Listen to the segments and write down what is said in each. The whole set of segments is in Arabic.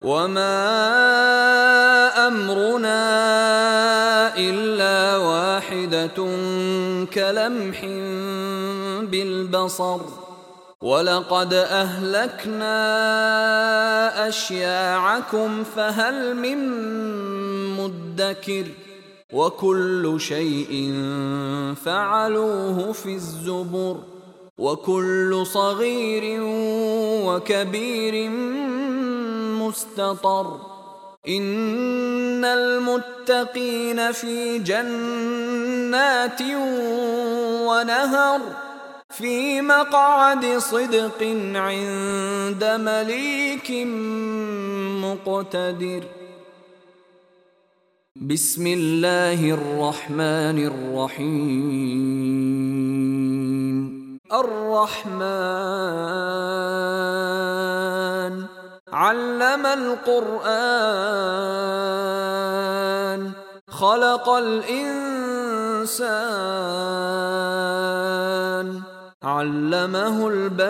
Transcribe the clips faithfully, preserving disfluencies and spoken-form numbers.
وما أمرنا إلا واحدة كلمح بالبصر ولقد أهلكنا أشياعكم فهل من مدكر وكل شيء فعلوه في الزبر وكل صغير وكبير مستطر إن المتقين في جنات ونهر في مقعد صدق عند مليك مقتدر. بسم الله الرحمن الرحيم. الرحمن علم القرآن خلق الإنسان علمه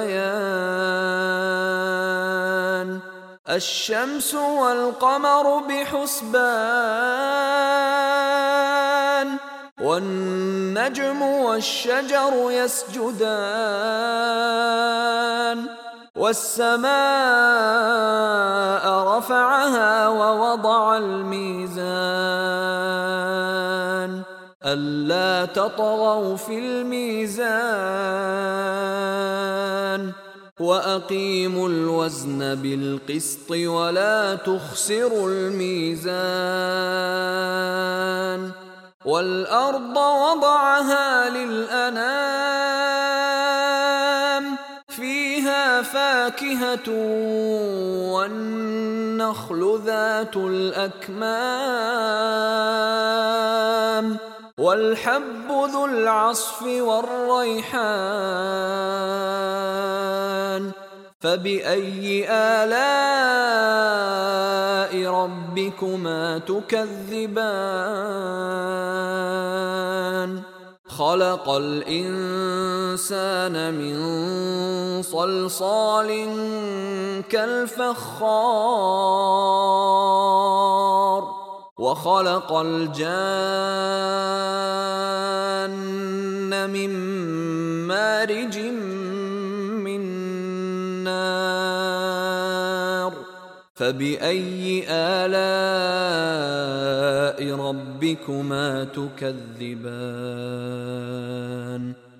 البيان الشمس والقمر بحسبان والنجم والشجر يسجدان والسماء رفعها ووضع الميزان ألا تطغوا في الميزان وأقيموا الوزن بالقسط ولا تخسروا الميزان والأرض وضعها للأنام فيها فاكهة والنخل ذات الأكمام والحب ذو العصف والريحان فبأي آلاء ربكما تكذبان خلق الإنسان من صلصال كالفخار وخلق الجان من مارج من نار فبأي آلاء ربكما تكذبان